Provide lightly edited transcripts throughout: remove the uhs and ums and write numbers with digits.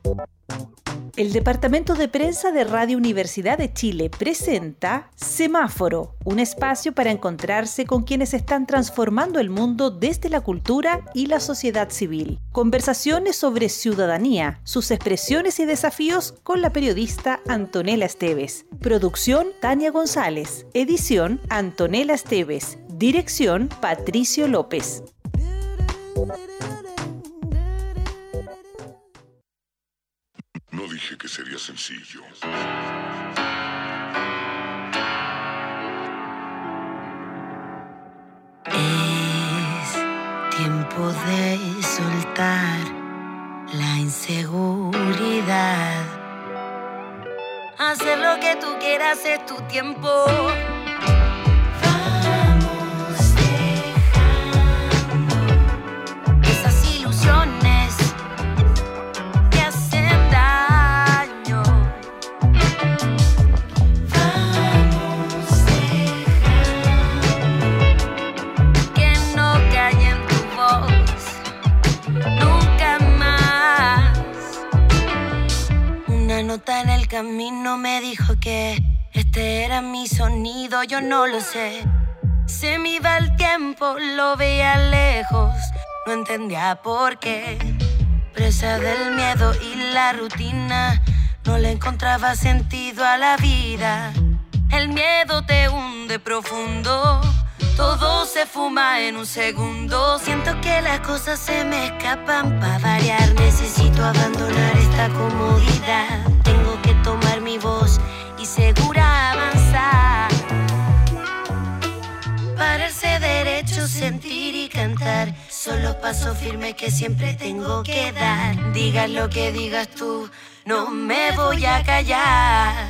El Departamento de Prensa de Radio Universidad de Chile presenta Semáforo, un espacio para encontrarse con quienes están transformando el mundo desde la cultura y la sociedad civil. Conversaciones sobre ciudadanía, sus expresiones y desafíos con la periodista Antonella Esteves. Producción Tania González. Edición Antonella Esteves. Dirección Patricio López. No dije que sería sencillo. Es tiempo de soltar la inseguridad. Hacer lo que tú quieras es tu tiempo. Vamos dejando esas ilusiones que hacen daño. Vamos dejando que no calle en tu voz nunca más. Una nota en el camino me dijo que este era mi sonido, yo no lo sé. Se me iba el tiempo, lo veía lejos, no entendía por qué. Presa del miedo y la rutina, no le encontraba sentido a la vida. El miedo te hunde profundo, todo se fuma en un segundo. Siento que las cosas se me escapan, pa' variar necesito abandonar esta comodidad. Tengo que tomar mi voz y segura avanzar. Pararse derecho, sentir y cantar. Son los pasos firmes que siempre tengo que dar. Digas lo que digas tú, no me voy a callar.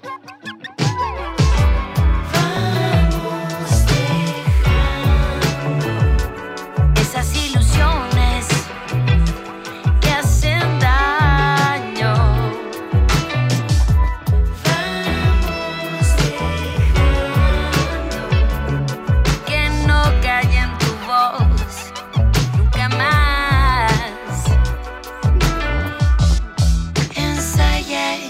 Vamos dejando esas ilusiones que hacen daño. Vamos dejando que no calle en tu voz nunca más. Ensayé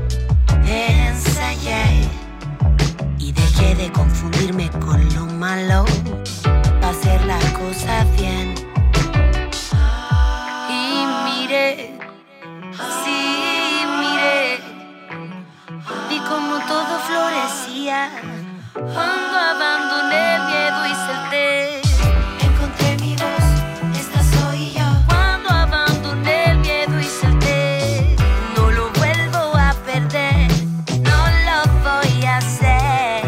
y dejé de confundirme con lo malo, pa' hacer las cosas bien. Y miré, sí miré, vi como todo florecía cuando abandoné el miedo y salté. Encontré mi voz, esta soy yo. Cuando abandoné el miedo y salté, no lo vuelvo a perder, no lo voy a hacer.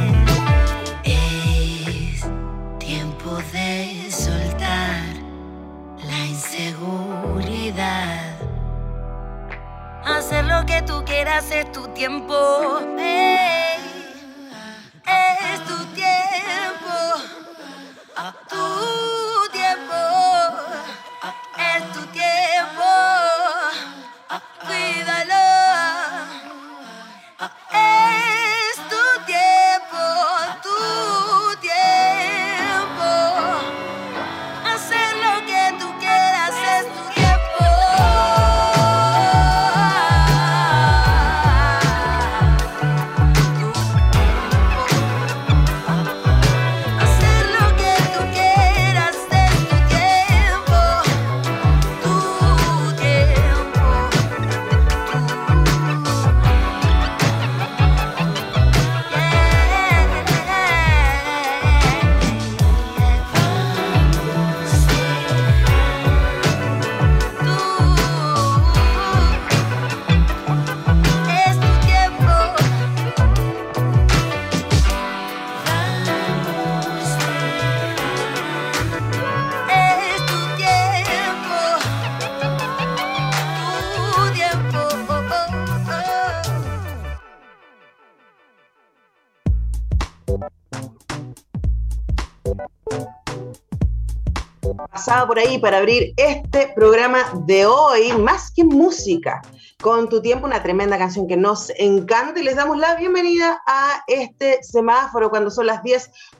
Es tiempo de soltar la inseguridad. Hacer lo que tú quieras es tu tiempo. Es tu tiempo. Tu tiempo. Es tu tiempo. Cuídalo. Es tu tiempo. Tu tiempo. Hacer lo que tú quieras es tu tiempo. Hacer lo que tú quieras es tu tiempo. Tu tiempo. Es tu tiempo. Es tu tiempo. Tu tiempo. Pasaba por ahí para abrir este programa de hoy, más que música. con Tu Tiempo, una tremenda canción que nos encanta, y les damos la bienvenida a este semáforo cuando son las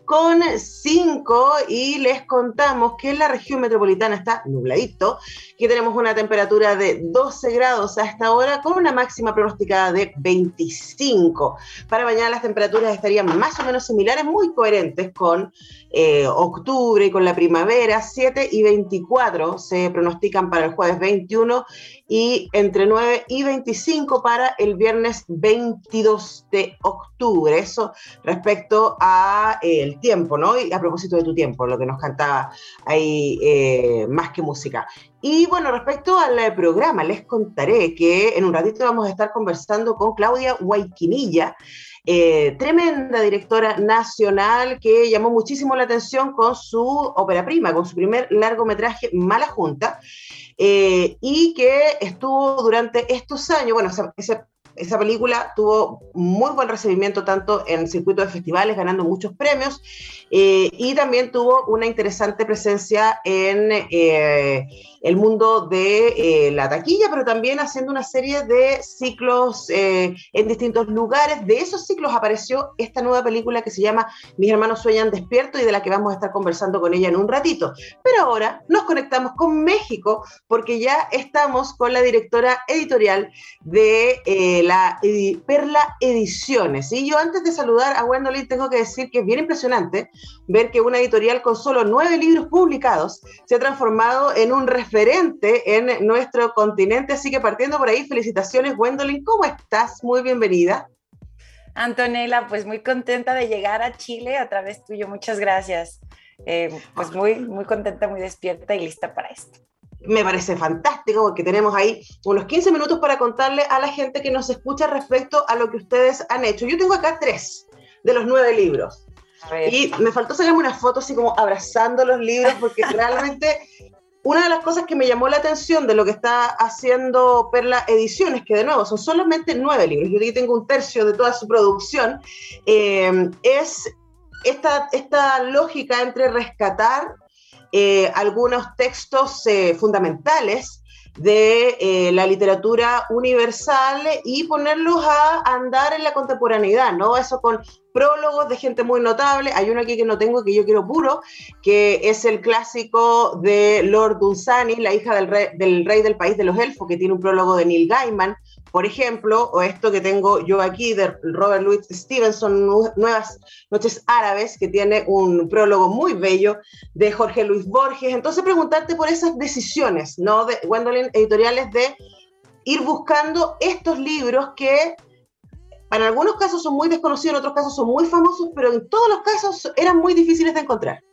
10:05 y les contamos que en la región metropolitana está nubladito, que tenemos una temperatura de 12 grados a esta hora con una máxima pronosticada de 25. Para mañana las temperaturas estarían más o menos similares, muy coherentes con octubre y con la primavera. 7 y 24 se pronostican para el jueves 21 y entre 9 y 25 para el viernes 22 de octubre. Eso respecto a el tiempo, ¿no? Y a propósito de Tu Tiempo, lo que nos cantaba ahí, más que música. Y bueno, respecto al programa, les contaré que en un ratito vamos a estar conversando con Claudia Guayquinilla, tremenda directora nacional que llamó muchísimo la atención con su ópera prima, con su primer largometraje Mala Junta, y que estuvo durante estos años, bueno, esa película tuvo muy buen recibimiento tanto en el circuito de festivales, ganando muchos premios, y también tuvo una interesante presencia en el mundo de la taquilla, pero también haciendo una serie de ciclos en distintos lugares. De esos ciclos apareció esta nueva película que se llama Mis hermanos sueñan despierto, y de la que vamos a estar conversando con ella en un ratito. Pero ahora nos conectamos con México, porque ya estamos con la directora editorial de Perla Ediciones. Y yo, antes de saludar a Gwendolyn, tengo que decir que es bien impresionante ver que una editorial con solo 9 libros publicados se ha transformado en un referente en nuestro continente. Así que, partiendo por ahí, felicitaciones, Gwendolyn. ¿Cómo estás? Muy bienvenida. Antonella, pues muy contenta de llegar a Chile a través tuyo. Muchas gracias. Pues muy contenta, muy despierta y lista para esto. Me parece fantástico, porque tenemos ahí unos 15 minutos para contarle a la gente que nos escucha respecto a lo que ustedes han hecho. Yo tengo acá 3 de los 9 libros. Y me faltó sacarme una foto así como abrazando los libros, porque realmente una de las cosas que me llamó la atención de lo que está haciendo Perla Ediciones, que de nuevo son solamente 9 libros, yo aquí tengo un tercio de toda su producción, es esta lógica entre rescatar algunos textos fundamentales de la literatura universal y ponerlos a andar en la contemporaneidad, ¿no? Eso con prólogos de gente muy notable. Hay uno aquí que no tengo, que yo quiero puro, que es el clásico de Lord Dunsany, la hija del rey del país de los elfos, que tiene un prólogo de Neil Gaiman, por ejemplo, o esto que tengo yo aquí de Robert Louis Stevenson, Nuevas Noches Árabes, que tiene un prólogo muy bello de Jorge Luis Borges. Entonces, preguntarte por esas decisiones, ¿no?, de Gwendolyn Editoriales, de ir buscando estos libros que en algunos casos son muy desconocidos, en otros casos son muy famosos, pero en todos los casos eran muy difíciles de encontrar.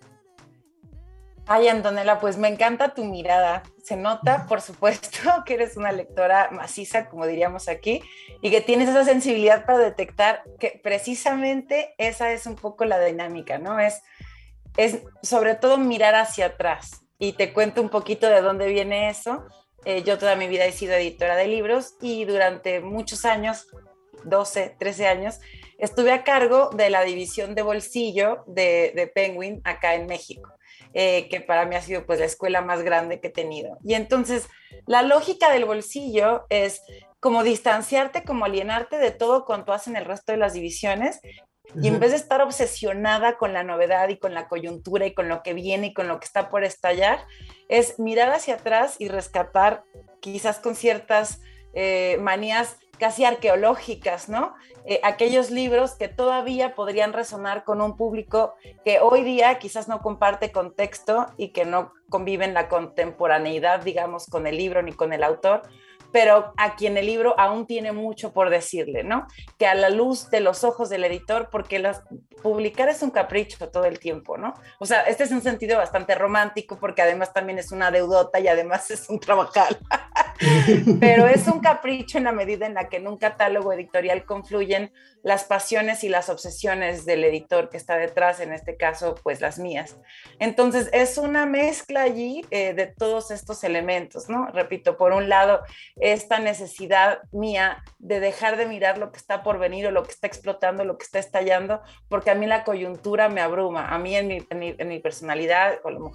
Ay, Antonella, pues me encanta tu mirada. Se nota, por supuesto, que eres una lectora maciza, como diríamos aquí, y que tienes esa sensibilidad para detectar que precisamente esa es un poco la dinámica, ¿no? Es sobre todo mirar hacia atrás. Y te cuento un poquito de dónde viene eso. Yo toda mi vida he sido editora de libros y durante muchos años, 12, 13 años, estuve a cargo de la división de bolsillo de Penguin acá en México. Que para mí ha sido pues la escuela más grande que he tenido. Y entonces la lógica del bolsillo es como distanciarte, como alienarte de todo cuanto hacen el resto de las divisiones, y en vez de estar obsesionada con la novedad y con la coyuntura y con lo que viene y con lo que está por estallar, es mirar hacia atrás y rescatar, quizás con ciertas manías casi arqueológicas, ¿no? Aquellos libros que todavía podrían resonar con un público que hoy día quizás no comparte contexto y que no convive en la contemporaneidad, digamos, con el libro ni con el autor, pero a quien el libro aún tiene mucho por decirle, ¿no? Que a la luz de los ojos del editor, porque publicar es un capricho todo el tiempo, ¿no? O sea, este es un sentido bastante romántico, porque además también es una deudota y además es un trabajar. Pero es un capricho en la medida en la que en un catálogo editorial confluyen las pasiones y las obsesiones del editor que está detrás, en este caso, pues las mías. Entonces, es una mezcla allí de todos estos elementos, ¿no? Repito, por un lado, esta necesidad mía de dejar de mirar lo que está por venir o lo que está explotando, lo que está estallando, porque a mí la coyuntura me abruma. A mí en mi personalidad, con la mujer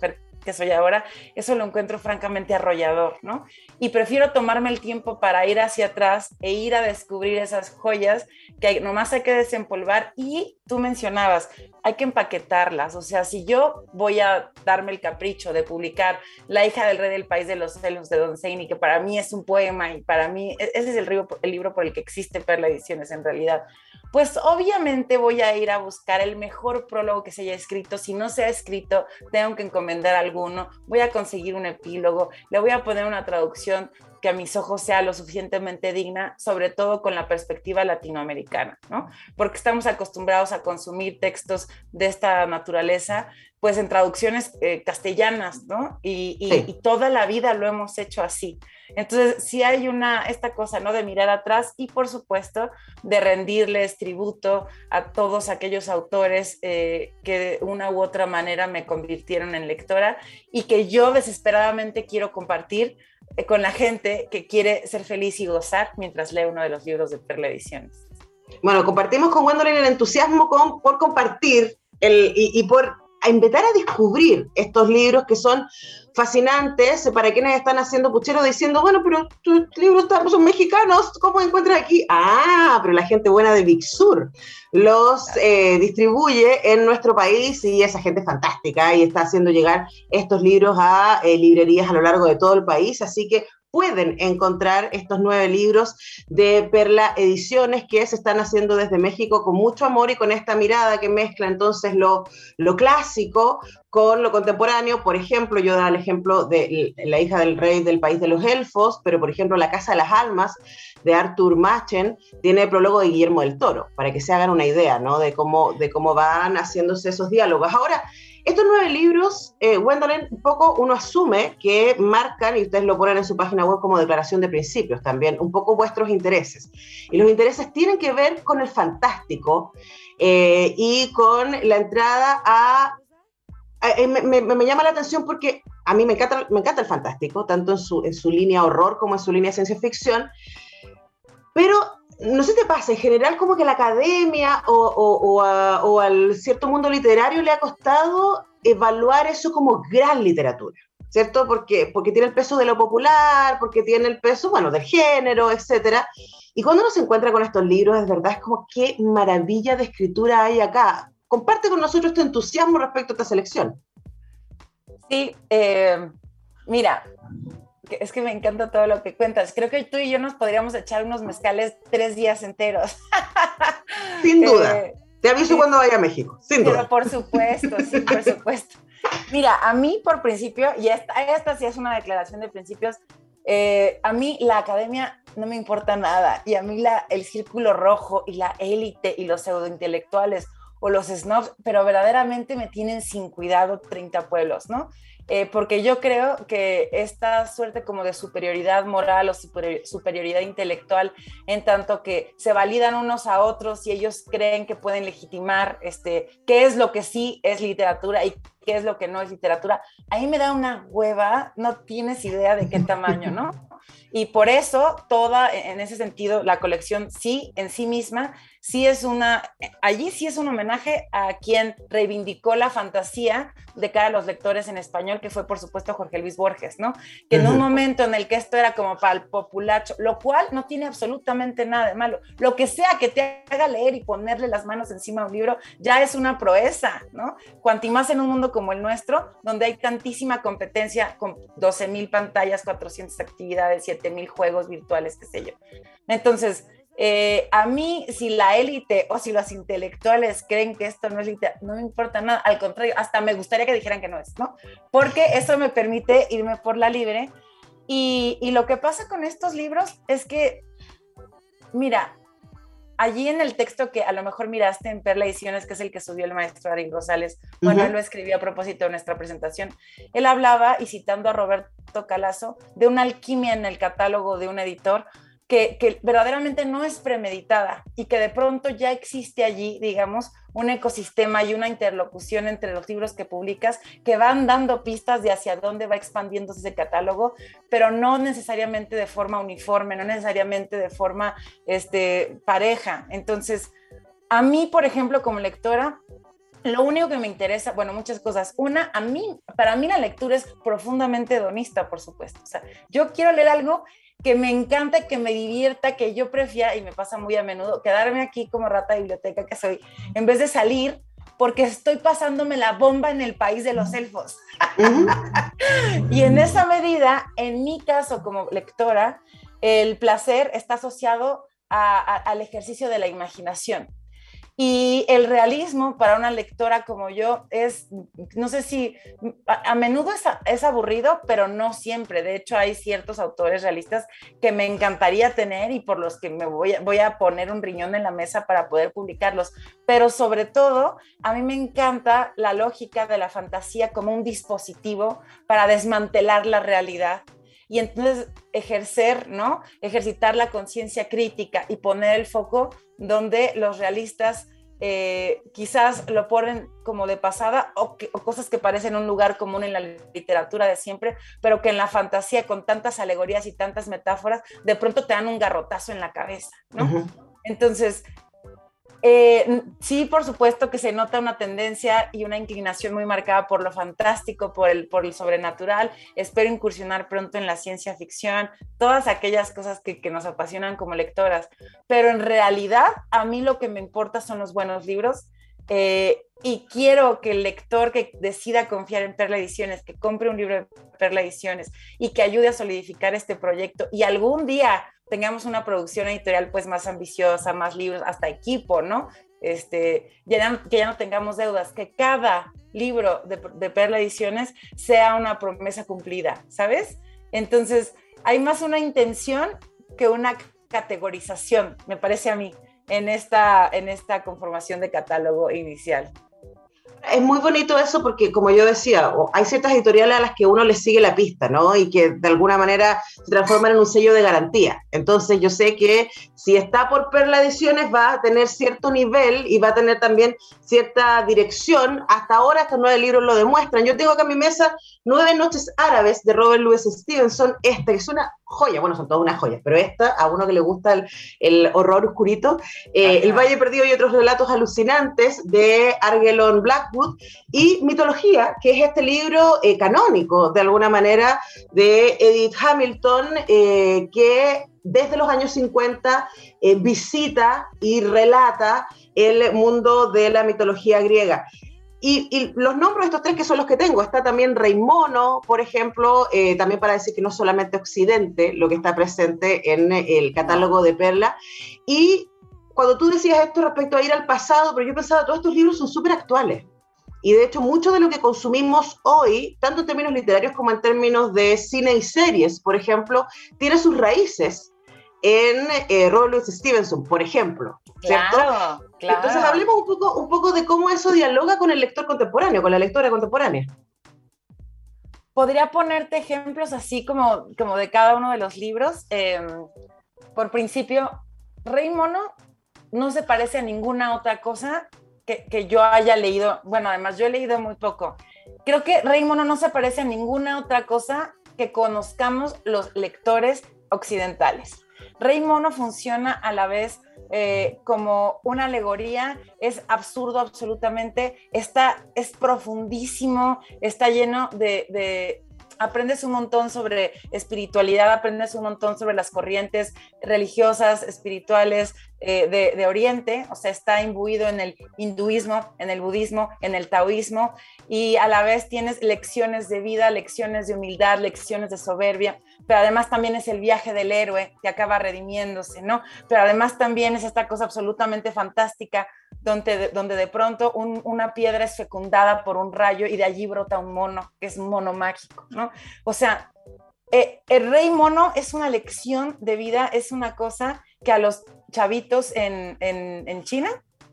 que soy ahora, eso lo encuentro francamente arrollador, ¿no? Y prefiero tomarme el tiempo para ir hacia atrás e ir a descubrir esas joyas que nomás hay que desempolvar. Y tú mencionabas, hay que empaquetarlas. O sea, si yo voy a darme el capricho de publicar La hija del rey del país de los celos de Don Seiney, que para mí es un poema y para mí ese es el libro por el que existe Perla Ediciones en realidad, pues obviamente voy a ir a buscar el mejor prólogo que se haya escrito. Si no se ha escrito, tengo que encomendar alguno, voy a conseguir un epílogo, le voy a poner una traducción que a mis ojos sea lo suficientemente digna, sobre todo con la perspectiva latinoamericana, ¿no? Porque estamos acostumbrados a consumir textos de esta naturaleza, pues en traducciones castellanas, ¿no? Y toda la vida lo hemos hecho así. Entonces, sí hay esta cosa, ¿no? De mirar atrás y, por supuesto, de rendirles tributo a todos aquellos autores que de una u otra manera me convirtieron en lectora y que yo desesperadamente quiero compartir con la gente que quiere ser feliz y gozar mientras lee uno de los libros de Perla Ediciones. Bueno, compartimos con Gwendolyn el entusiasmo por compartir y por invitar a descubrir estos libros que son fascinantes para quienes están haciendo puchero diciendo, bueno, pero tus libros son mexicanos, ¿cómo encuentras aquí? Ah, pero la gente buena de Big Sur los distribuye en nuestro país y esa gente es fantástica y está haciendo llegar estos libros a librerías a lo largo de todo el país, así que pueden encontrar estos 9 libros de Perla Ediciones que se están haciendo desde México con mucho amor y con esta mirada que mezcla entonces lo clásico con lo contemporáneo. Por ejemplo, yo daba el ejemplo de La hija del rey del país de los elfos, pero por ejemplo La casa de las almas de Arthur Machen tiene el prólogo de Guillermo del Toro, para que se hagan una idea, ¿no? de cómo van haciéndose esos diálogos. Ahora, estos 9 libros, Gwendolyn, un poco uno asume que marcan, y ustedes lo ponen en su página web como declaración de principios también, un poco vuestros intereses. Y los intereses tienen que ver con el fantástico y con la entrada me llama la atención porque a mí me encanta el fantástico, tanto en su línea horror como en su línea ciencia ficción, pero no sé si te pasa, en general como que la academia o al cierto mundo literario le ha costado evaluar eso como gran literatura, ¿cierto? Porque tiene el peso de lo popular, porque tiene el peso, bueno, del género, etcétera. Y cuando uno se encuentra con estos libros, es verdad, es como qué maravilla de escritura hay acá. Comparte con nosotros tu entusiasmo respecto a esta selección. Sí, mira, es que me encanta todo lo que cuentas. Creo que tú y yo nos podríamos echar unos mezcales 3 días enteros. Sin duda. Te aviso cuando vaya a México, sin duda. Pero por supuesto, sí, por supuesto. Mira, a mí por principio, y esta sí es una declaración de principios, a mí la academia no me importa nada. Y a mí el círculo rojo y la élite y los pseudointelectuales o los snobs, pero verdaderamente me tienen sin cuidado 30 pueblos, ¿no? Porque yo creo que esta suerte como de superioridad moral o superioridad intelectual, en tanto que se validan unos a otros y ellos creen que pueden legitimar qué es lo que sí es literatura y qué es lo que no es literatura, ahí me da una hueva, no tienes idea de qué tamaño, ¿no? Y por eso en ese sentido, la colección sí, en sí misma, allí sí es un homenaje a quien reivindicó la fantasía de cara a los lectores en español, que fue por supuesto Jorge Luis Borges, ¿no? Que en un momento en el que esto era como para el populacho, lo cual no tiene absolutamente nada de malo. Lo que sea que te haga leer y ponerle las manos encima a un libro, ya es una proeza, ¿no? Cuanto más en un mundo como el nuestro, donde hay tantísima competencia con 12,000 pantallas, 400 actividades, 7,000 juegos virtuales, qué sé yo. Entonces, a mí, si la élite o si los intelectuales creen que esto no es literatura, no me importa nada, al contrario, hasta me gustaría que dijeran que no es, ¿no? Porque eso me permite irme por la libre. Y lo que pasa con estos libros es que, mira, allí en el texto que a lo mejor miraste en Perla Ediciones, que es el que subió el maestro Ari Rosales, bueno, él lo escribió a propósito de nuestra presentación, él hablaba, y citando a Roberto Calazo, de una alquimia en el catálogo de un editor que verdaderamente no es premeditada y que de pronto ya existe allí, digamos, un ecosistema y una interlocución entre los libros que publicas que van dando pistas de hacia dónde va expandiéndose ese catálogo, pero no necesariamente de forma uniforme, no necesariamente de forma pareja. Entonces, a mí, por ejemplo, como lectora, lo único que me interesa, bueno, muchas cosas. Una, para mí la lectura es profundamente hedonista, por supuesto. O sea, yo quiero leer algo que me encanta, que me divierta, que yo prefiera, y me pasa muy a menudo, quedarme aquí como rata de biblioteca que soy, en vez de salir, porque estoy pasándome la bomba en el país de los elfos. Y en esa medida, en mi caso como lectora, el placer está asociado al ejercicio de la imaginación. Y el realismo para una lectora como yo es, no sé si, a menudo es aburrido, pero no siempre. De hecho, hay ciertos autores realistas que me encantaría tener y por los que me voy a poner un riñón en la mesa para poder publicarlos. Pero sobre todo, a mí me encanta la lógica de la fantasía como un dispositivo para desmantelar la realidad. Y entonces ejercitar la conciencia crítica y poner el foco donde los realistas quizás lo ponen como de pasada o cosas que parecen un lugar común en la literatura de siempre, pero que en la fantasía con tantas alegorías y tantas metáforas de pronto te dan un garrotazo en la cabeza, ¿no? Uh-huh. Entonces, sí, por supuesto que se nota una tendencia y una inclinación muy marcada por lo fantástico, por el sobrenatural. Espero incursionar pronto en la ciencia ficción, todas aquellas cosas que nos apasionan como lectoras. Pero en realidad, a mí lo que me importa son los buenos libros y quiero que el lector que decida confiar en Perla Ediciones, que compre un libro de Perla Ediciones y que ayude a solidificar este proyecto y algún día tengamos una producción editorial pues más ambiciosa, más libros, hasta equipo, ¿no? Que ya no tengamos deudas, que cada libro de Perla Ediciones sea una promesa cumplida, ¿sabes? Entonces, hay más una intención que una categorización, me parece a mí, en esta conformación de catálogo inicial. Es muy bonito eso porque, como yo decía, hay ciertas editoriales a las que uno les sigue la pista, ¿no? Y que de alguna manera se transforman en un sello de garantía. Entonces yo sé que si está por Perla Ediciones va a tener cierto nivel y va a tener también cierta dirección. Hasta ahora estos 9 libros lo demuestran. Yo tengo acá en mi mesa 9 Noches Árabes de Robert Louis Stevenson, que es una joya, bueno, son todas unas joyas, pero esta, a uno que le gusta el horror oscurito, El Valle Perdido y otros relatos alucinantes de Argelon Blackwood, y Mitología, que es este libro canónico, de alguna manera, de Edith Hamilton, que desde los años 50 visita y relata el mundo de la mitología griega. Y los nombro estos 3 que son los que tengo. Está también Rey Mono, por ejemplo, también para decir que no solamente Occidente lo que está presente en el catálogo de Perla. Y cuando tú decías esto respecto a ir al pasado, pero yo pensaba, todos estos libros son súper actuales. Y de hecho, mucho de lo que consumimos hoy, tanto en términos literarios como en términos de cine y series, por ejemplo, tiene sus raíces en Robert Louis Stevenson, por ejemplo, ¿cierto? Claro. Entonces hablemos un poco de cómo eso dialoga con el lector contemporáneo, con la lectora contemporánea. Podría ponerte ejemplos así como de cada uno de los libros. Por principio, Rey Mono no se parece a ninguna otra cosa que yo haya leído. Bueno, además yo he leído muy poco. Creo que Rey Mono no se parece a ninguna otra cosa que conozcamos los lectores occidentales. Rey Mono funciona a la vez como una alegoría, es absurdo absolutamente, es profundísimo, está lleno de aprendes un montón sobre espiritualidad, aprendes un montón sobre las corrientes religiosas, espirituales de Oriente, o sea, está imbuido en el hinduismo, en el budismo, en el taoísmo, y a la vez tienes lecciones de vida, lecciones de humildad, lecciones de soberbia, pero además también es el viaje del héroe que acaba redimiéndose, ¿no? Pero además también es esta cosa absolutamente fantástica donde de pronto una piedra es fecundada por un rayo y de allí brota un mono, que es un mono mágico, ¿no? O sea, el Rey Mono es una lección de vida, es una cosa que a los chavitos en China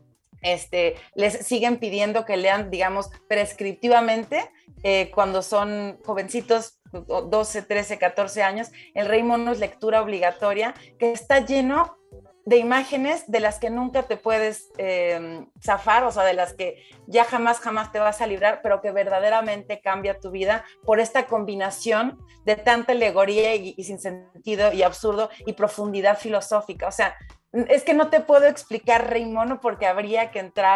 les siguen pidiendo que lean, digamos, prescriptivamente cuando son jovencitos, 12, 13, 14 años. El Rey Mono es lectura obligatoria, que está lleno de imágenes de las que nunca te puedes zafar, o sea, de las que ya jamás te vas a librar, pero que verdaderamente cambia tu vida por esta combinación de tanta alegoría y sin sentido y absurdo y profundidad filosófica. O sea, es que no te puedo explicar Rey Mono porque habría que entrar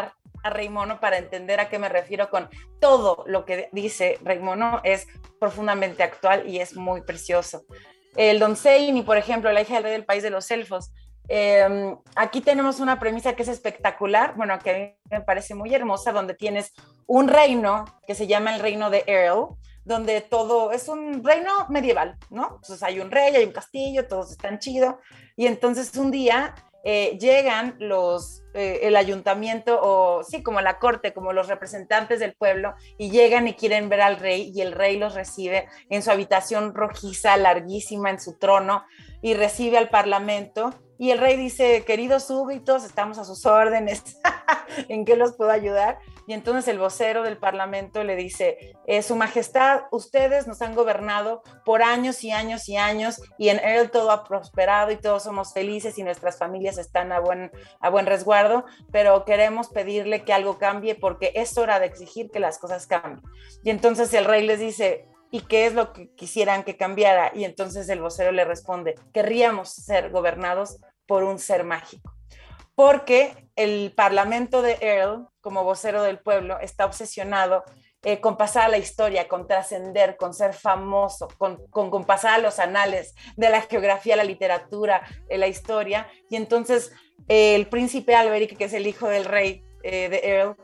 a Rey Mono para entender a qué me refiero con todo lo que dice Rey Mono. Es profundamente actual y es muy precioso. El Don Seini, por ejemplo, la hija del rey del país de los elfos. Aquí tenemos una premisa que es espectacular, bueno, que a mí me parece muy hermosa, donde tienes un reino que se llama el reino de Earl, donde todo es un reino medieval, ¿no? Entonces hay un rey, hay un castillo, todos están chidos, y entonces un día llegan el ayuntamiento, o sí, como la corte, como los representantes del pueblo, y llegan y quieren ver al rey, y el rey los recibe en su habitación rojiza, larguísima, en su trono, y recibe al parlamento, y el rey dice: queridos súbditos, estamos a sus órdenes, ¿en qué los puedo ayudar? Y entonces el vocero del parlamento le dice: su majestad, ustedes nos han gobernado por años y años y años, y en él todo ha prosperado y todos somos felices y nuestras familias están a buen resguardo, pero queremos pedirle que algo cambie porque es hora de exigir que las cosas cambien. Y entonces el rey les dice: ¿y qué es lo que quisieran que cambiara? Y entonces el vocero le responde: querríamos ser gobernados por un ser mágico. Porque el parlamento de Earl, como vocero del pueblo, está obsesionado con pasar a la historia, con trascender, con ser famoso, con pasar a los anales de la geografía, la literatura, la historia. Y entonces el príncipe Alberic, que es el hijo del rey de Earl,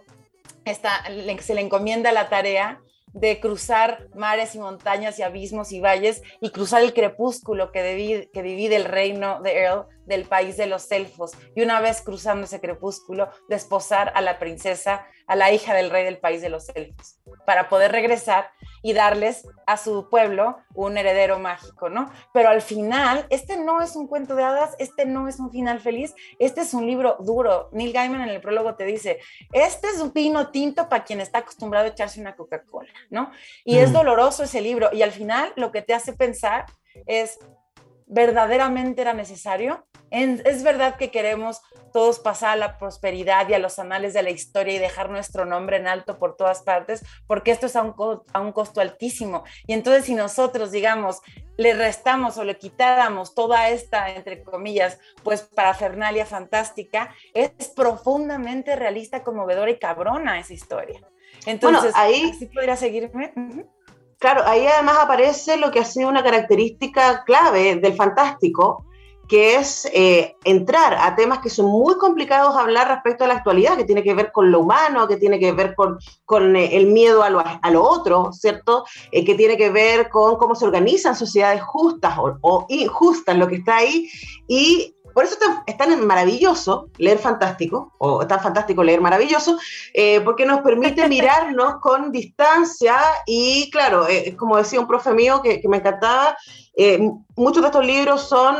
se le encomienda la tarea de cruzar mares y montañas y abismos y valles y cruzar el crepúsculo que divide el reino de Earl del país de los elfos, y una vez cruzando ese crepúsculo, desposar a la princesa, a la hija del rey del país de los elfos, para poder regresar y darles a su pueblo un heredero mágico, ¿no? Pero al final, este no es un cuento de hadas, este no es un final feliz, este es un libro duro. Neil Gaiman en el prólogo te dice: este es un vino tinto para quien está acostumbrado a echarse una Coca-Cola, ¿no? Y es doloroso ese libro, y al final lo que te hace pensar es: ¿verdaderamente era necesario? Es verdad que queremos todos pasar a la prosperidad y a los anales de la historia y dejar nuestro nombre en alto por todas partes, porque esto es a un costo altísimo. Y entonces, si nosotros, digamos, le restamos o le quitáramos toda esta, entre comillas, pues parafernalia fantástica, es profundamente realista, conmovedora y cabrona esa historia. Entonces, bueno, ahí ¿así podría seguirme? Claro, ahí además aparece lo que ha sido una característica clave del fantástico, que es entrar a temas que son muy complicados de hablar respecto a la actualidad, que tiene que ver con lo humano, que tiene que ver con el miedo a lo otro, ¿cierto? Que tiene que ver con cómo se organizan sociedades justas o injustas, lo que está ahí, y por eso es tan maravilloso leer fantástico, o tan fantástico leer maravilloso, porque nos permite mirarnos con distancia y, claro, como decía un profe mío que me encantaba, muchos de estos libros son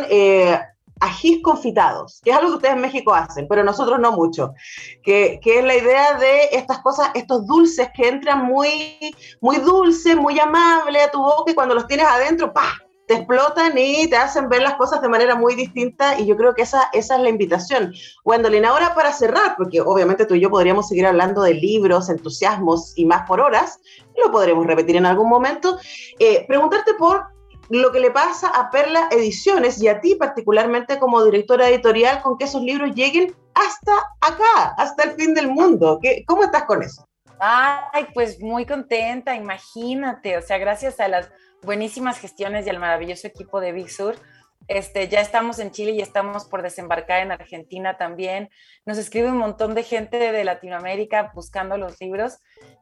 ajís confitados, que es algo que ustedes en México hacen, pero nosotros no mucho, que es la idea de estas cosas, estos dulces que entran muy, muy dulces, muy amables a tu boca, y cuando los tienes adentro, ¡pah!, te explotan y te hacen ver las cosas de manera muy distinta, y yo creo que esa es la invitación. Gwendolyn, ahora para cerrar, porque obviamente tú y yo podríamos seguir hablando de libros, entusiasmos y más por horas, lo podremos repetir en algún momento, preguntarte por lo que le pasa a Perla Ediciones y a ti particularmente como directora editorial, con que esos libros lleguen hasta acá, hasta el fin del mundo. ¿Cómo estás con eso? Ay, pues muy contenta, imagínate, o sea, gracias a las buenísimas gestiones y al maravilloso equipo de Big Sur, ya estamos en Chile y estamos por desembarcar en Argentina también. Nos escribe un montón de gente de Latinoamérica buscando los libros,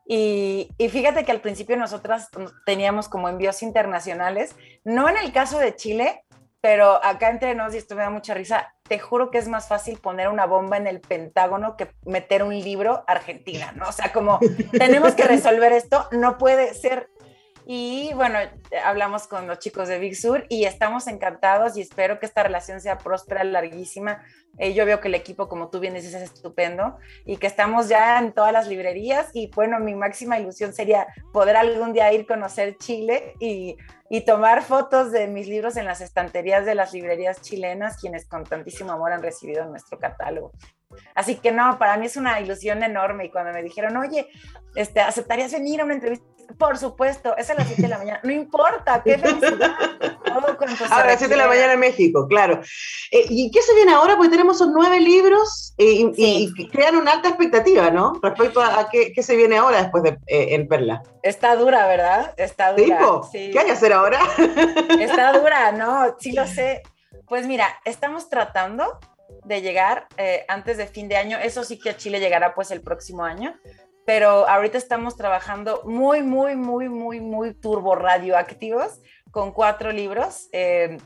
y fíjate que al principio nosotras teníamos como envíos internacionales, no en el caso de Chile, pero acá entre nos, y esto me da mucha risa, te juro que es más fácil poner una bomba en el Pentágono que meter un libro a Argentina, ¿no? O sea, como tenemos que resolver esto, no puede ser. Y bueno, hablamos con los chicos de Big Sur y estamos encantados, y espero que esta relación sea próspera, larguísima. Yo veo que el equipo, como tú bien dices, es estupendo, y que estamos ya en todas las librerías, y bueno, mi máxima ilusión sería poder algún día ir a conocer Chile y y tomar fotos de mis libros en las estanterías de las librerías chilenas, quienes con tantísimo amor han recibido nuestro catálogo. Así que no, para mí es una ilusión enorme, y cuando me dijeron, oye, ¿aceptarías venir a una entrevista? Por supuesto, es a las 7 de la mañana, no importa, qué felicidad. A las 7 de la mañana en México, claro. ¿Y qué se viene ahora? Porque tenemos esos 9 libros y crean una alta expectativa, ¿no? Respecto a qué se viene ahora después en Perla. Está dura, ¿verdad? Está dura. Sí. ¿Qué hay que hacer ahora? Está dura, ¿no? Sí lo sé. Pues mira, estamos tratando de llegar antes de fin de año. Eso sí que a Chile llegará pues el próximo año. Pero ahorita estamos trabajando muy turbo radioactivos con 4 libros. Te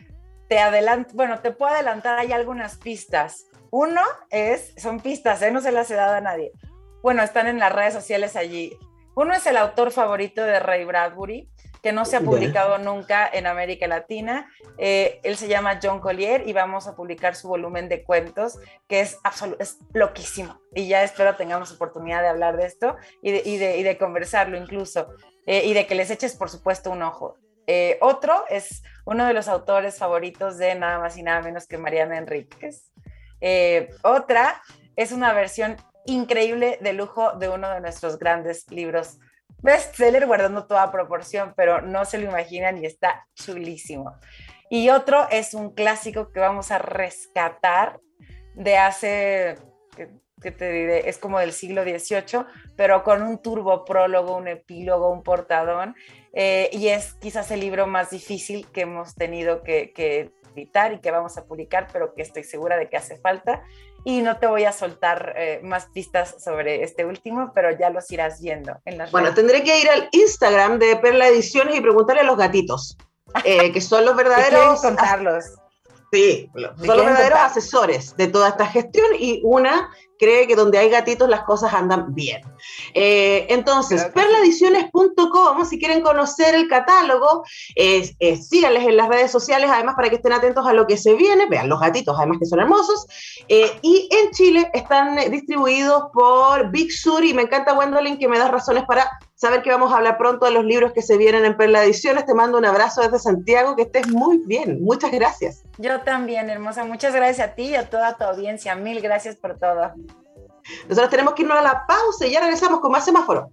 puedo adelantar, hay algunas pistas. Uno son pistas, no se las he dado a nadie. Bueno, están en las redes sociales allí. Uno es el autor favorito de Ray Bradbury, que no se ha publicado nunca en América Latina. Él se llama John Collier y vamos a publicar su volumen de cuentos, que es loquísimo. Y ya espero tengamos oportunidad de hablar de esto y de conversarlo incluso. Y de que les eches, por supuesto, un ojo. Otro es uno de los autores favoritos de nada más y nada menos que Mariana Enríquez. Otra es una versión increíble de lujo de uno de nuestros grandes libros bestseller, guardando toda proporción, pero no se lo imaginan y está chulísimo. Y otro es un clásico que vamos a rescatar de hace, ¿qué te diré? Es como del siglo XVIII, pero con un turboprólogo, un epílogo, un portadón, y es quizás el libro más difícil que hemos tenido que editar y que vamos a publicar, pero que estoy segura de que hace falta. Y no te voy a soltar más pistas sobre este último, pero ya los irás viendo en las redes. Tendré que ir al Instagram de Perla Ediciones y preguntarle a los gatitos, que son los verdaderos... contarlos. Sí, son los verdaderos asesores de toda esta gestión, y una cree que donde hay gatitos las cosas andan bien. Entonces, perlaediciones.com, si quieren conocer el catálogo, síganles en las redes sociales, además para que estén atentos a lo que se viene, vean los gatitos, además que son hermosos, y en Chile están distribuidos por Big Sur, y me encanta, Gwendolyn, que me das razones para saber que vamos a hablar pronto de los libros que se vienen en Perla Ediciones. Te mando un abrazo desde Santiago, que estés muy bien, muchas gracias. Yo también, hermosa, muchas gracias a ti y a toda tu audiencia, mil gracias por todo. Nosotros tenemos que irnos a la pausa y ya regresamos con más Semáforo.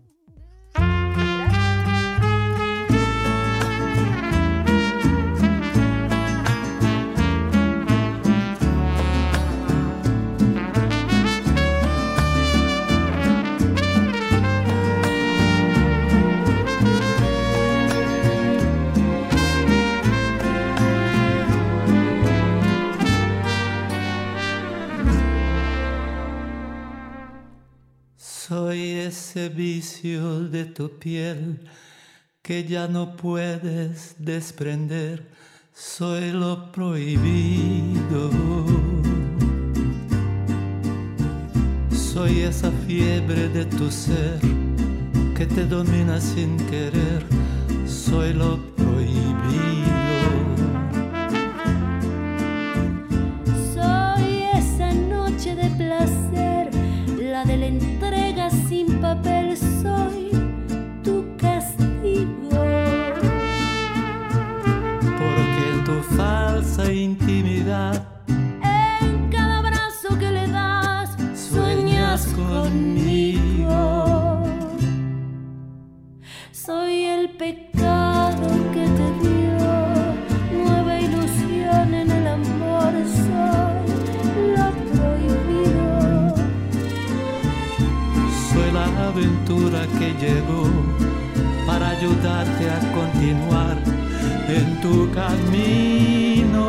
Soy ese vicio de tu piel que ya no puedes desprender. Soy lo prohibido. Soy esa fiebre de tu ser que te domina sin querer. Soy lo prohibido. Soy esa noche de placer, la de la entrega sin papel. Soy tu castigo, porque en tu falsa intimidad, en cada abrazo que le das, sueñas conmigo. Soy el pecado que te dio nueva ilusión en el amor. Soy lo prohibido. soy la aventura que llegó para ayudarte a continuar en tu camino.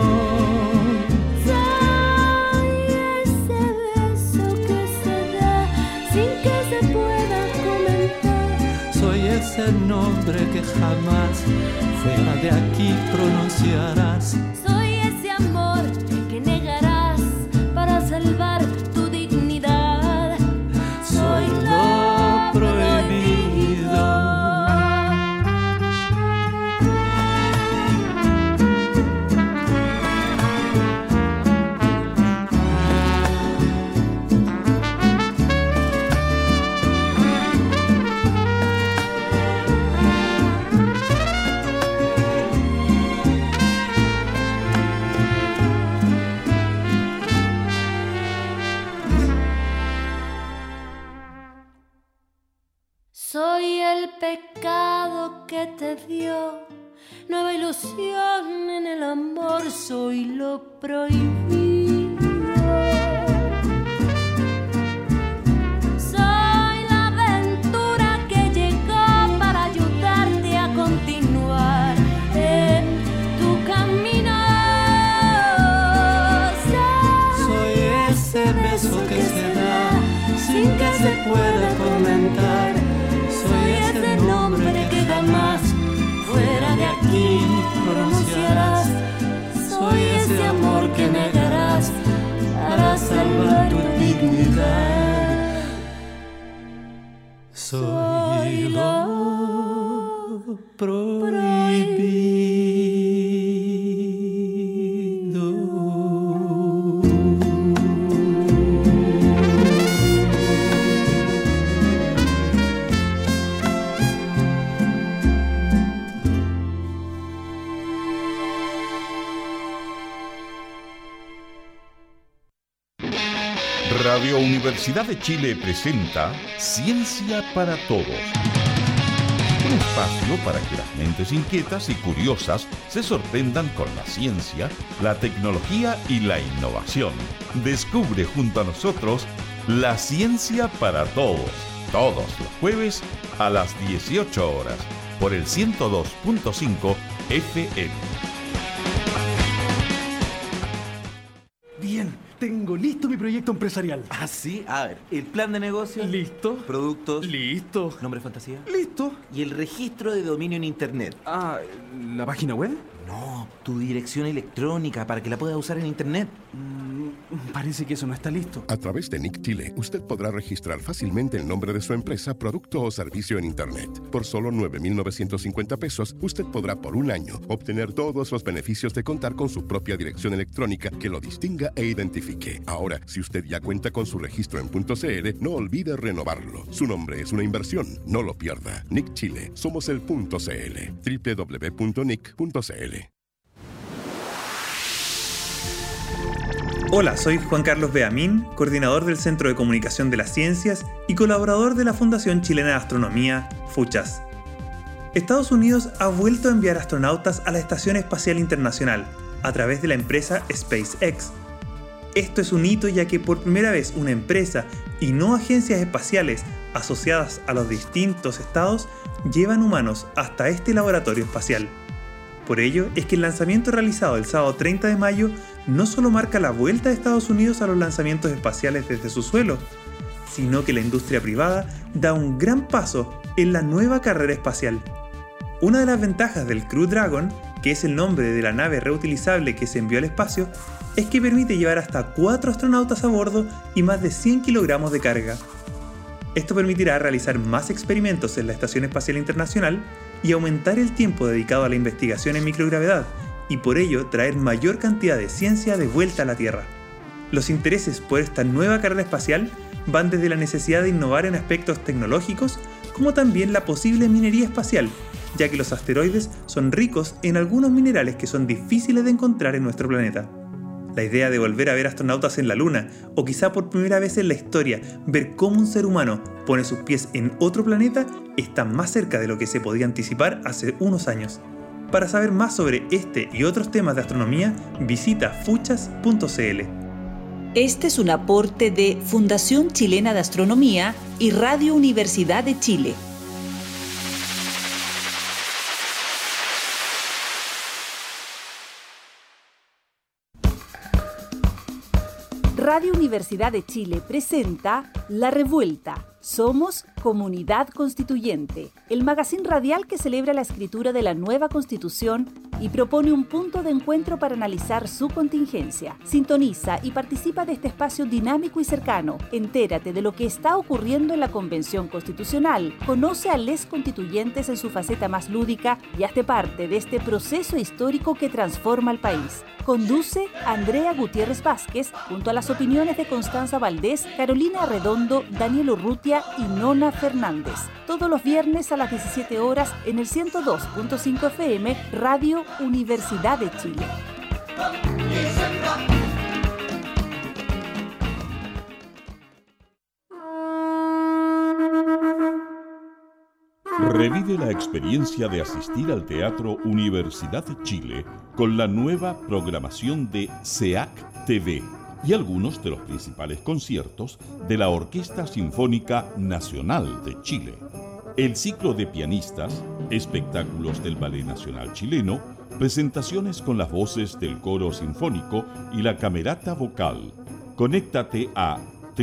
Soy ese beso que se da sin que se pueda comentar. Soy ese nombre que jamás fuera de aquí pronunciarás. Soy ese amor que negarás para salvar tu dignidad. Soy lo prohibido. el pecado que te dio. Nueva ilusión en el amor, soy lo prohibido. Soy la aventura que llegó para ayudarte a continuar en tu camino. Soy ese beso que se da sin que se pueda comentar. Soy ese nombre que jamás fuera de aquí pronunciarás. Soy ese amor que negarás para salvar tu dignidad. Soy lo prohibido. Radio Universidad de Chile presenta Ciencia para Todos. Un espacio para que las mentes inquietas y curiosas se sorprendan con la ciencia, la tecnología y la innovación. Descubre junto a nosotros la Ciencia para Todos, todos los jueves a las 18 horas, por el 102.5 FM. Bien, tengo listo mi proyecto empresarial. ¿Ah, sí? A ver, el plan de negocio. Listo. Productos. Listo. Nombre fantasía. Listo. Y el registro de dominio en internet. Ah, ¿la página web? No, tu dirección electrónica para que la puedas usar en internet. Parece que eso no está listo. A través de Nick Chile, usted podrá registrar fácilmente el nombre de su empresa, producto o servicio en internet. Por solo 9,950 pesos, usted podrá por un año obtener todos los beneficios de contar con su propia dirección electrónica que lo distinga e identifique. Ahora, si usted ya cuenta con su registro en .cl, no olvide renovarlo. Su nombre es una inversión, no lo pierda. Nick Chile, somos el .cl. www.nick.cl. Hola, soy Juan Carlos Beamín, coordinador del Centro de Comunicación de las Ciencias y colaborador de la Fundación Chilena de Astronomía, FUCHAS. Estados Unidos ha vuelto a enviar astronautas a la Estación Espacial Internacional a través de la empresa SpaceX. Esto es un hito ya que por primera vez una empresa y no agencias espaciales asociadas a los distintos estados llevan humanos hasta este laboratorio espacial. Por ello es que el lanzamiento realizado el sábado 30 de mayo no solo marca la vuelta de Estados Unidos a los lanzamientos espaciales desde su suelo, sino que la industria privada da un gran paso en la nueva carrera espacial. Una de las ventajas del Crew Dragon, que es el nombre de la nave reutilizable que se envió al espacio, es que permite llevar hasta 4 astronautas a bordo y más de 100 kilogramos de carga. Esto permitirá realizar más experimentos en la Estación Espacial Internacional y aumentar el tiempo dedicado a la investigación en microgravedad, y por ello traer mayor cantidad de ciencia de vuelta a la Tierra. Los intereses por esta nueva carrera espacial van desde la necesidad de innovar en aspectos tecnológicos, como también la posible minería espacial, ya que los asteroides son ricos en algunos minerales que son difíciles de encontrar en nuestro planeta. La idea de volver a ver astronautas en la Luna, o quizá por primera vez en la historia, ver cómo un ser humano pone sus pies en otro planeta, está más cerca de lo que se podía anticipar hace unos años. Para saber más sobre este y otros temas de astronomía, visita fuchas.cl. Este es un aporte de Fundación Chilena de Astronomía y Radio Universidad de Chile. Radio Universidad de Chile presenta La Revuelta. Somos Comunidad Constituyente, el magazín radial que celebra la escritura de la nueva Constitución y propone un punto de encuentro para analizar su contingencia. Sintoniza y participa de este espacio dinámico y cercano. Entérate de lo que está ocurriendo en la Convención Constitucional. Conoce a les constituyentes en su faceta más lúdica y hazte parte de este proceso histórico que transforma al país. Conduce Andrea Gutiérrez Vázquez junto a las opiniones de Constanza Valdés, Carolina Arredondo, Daniel Urrutia y Nona Fernández. Todos los viernes a las 17 horas en el 102.5 FM, Radio Universidad de Chile. Revive la experiencia de asistir al Teatro Universidad de Chile con la nueva programación de SEAC TV y algunos de los principales conciertos de la Orquesta Sinfónica Nacional de Chile. El ciclo de pianistas, espectáculos del Ballet Nacional Chileno, presentaciones con las voces del Coro Sinfónico y la Camerata Vocal. Conéctate a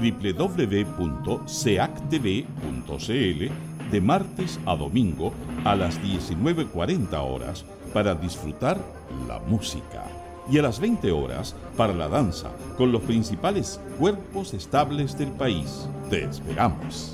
www.seactv.cl de martes a domingo a las 19:40 horas para disfrutar la música y a las 20 horas para la danza con los principales cuerpos estables del país. Te esperamos.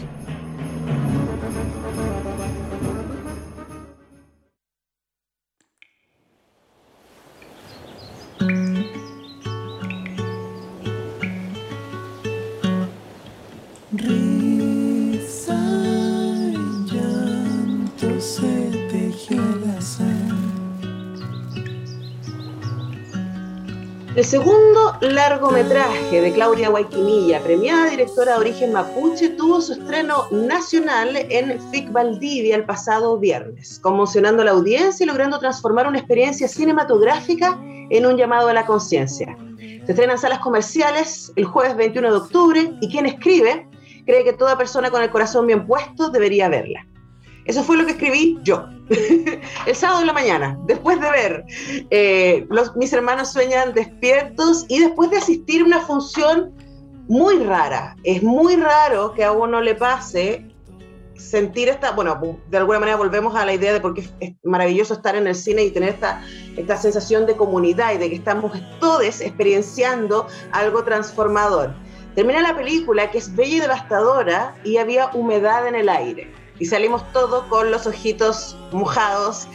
El segundo largometraje de Claudia Guayquimilla, premiada directora de origen mapuche, tuvo su estreno nacional en FIC Valdivia el pasado viernes, conmocionando a la audiencia y logrando transformar una experiencia cinematográfica en un llamado a la conciencia. Se estrena en salas comerciales el jueves 21 de octubre y quien escribe cree que toda persona con el corazón bien puesto debería verla. Eso fue lo que escribí yo, el sábado en la mañana, después de ver Mis hermanos sueñan despiertos y después de asistir a una función muy rara. Es muy raro que a uno le pase sentir de alguna manera volvemos a la idea de por qué es maravilloso estar en el cine y tener esta sensación de comunidad y de que estamos todos experienciando algo transformador. Termina la película, que es bella y devastadora, y había humedad en el aire. Y salimos todos con los ojitos mojados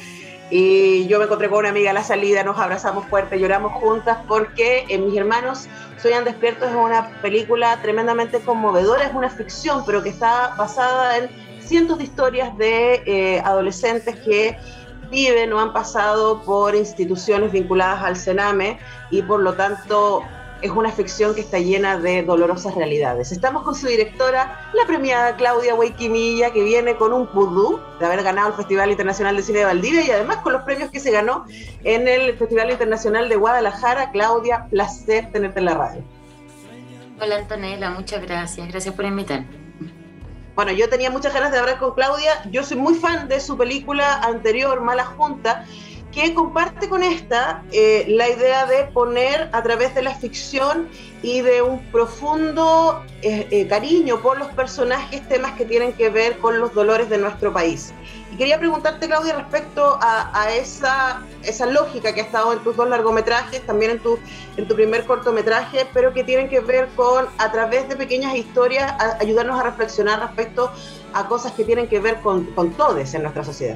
y yo me encontré con una amiga a la salida, nos abrazamos fuerte, lloramos juntas porque Mis hermanos sueñan despiertos es una película tremendamente conmovedora, es una ficción pero que está basada en cientos de historias de adolescentes que viven o han pasado por instituciones vinculadas al Sename y por lo tanto es una ficción que está llena de dolorosas realidades. Estamos con su directora, la premiada Claudia Guayquimilla, que viene con un pudú de haber ganado el Festival Internacional de Cine de Valdivia y además con los premios que se ganó en el Festival Internacional de Guadalajara. Claudia, placer tenerte en la radio. Hola Antonella, muchas gracias. Gracias por invitarme. Bueno, yo tenía muchas ganas de hablar con Claudia. Yo soy muy fan de su película anterior, Mala Junta, que comparte con esta la idea de poner a través de la ficción y de un profundo cariño por los personajes temas que tienen que ver con los dolores de nuestro país. Y quería preguntarte, Claudia, respecto a esa lógica que ha estado en tus dos largometrajes, también en tu primer cortometraje, pero que tienen que ver con, a través de pequeñas historias, ayudarnos a reflexionar respecto a cosas que tienen que ver con todos en nuestra sociedad.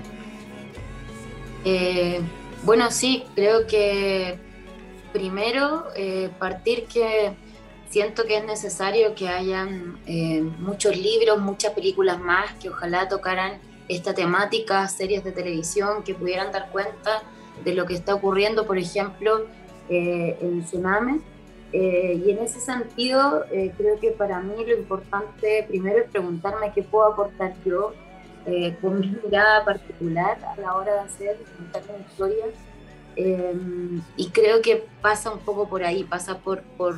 Bueno, sí, creo que primero partir que siento que es necesario que hayan muchos libros, muchas películas más que ojalá tocaran esta temática, series de televisión que pudieran dar cuenta de lo que está ocurriendo, por ejemplo, en el Sename. Y en ese sentido, creo que para mí lo importante primero es preguntarme qué puedo aportar yo con mi mirada particular a la hora de contar una historia, y creo que pasa un poco por ahí, pasa por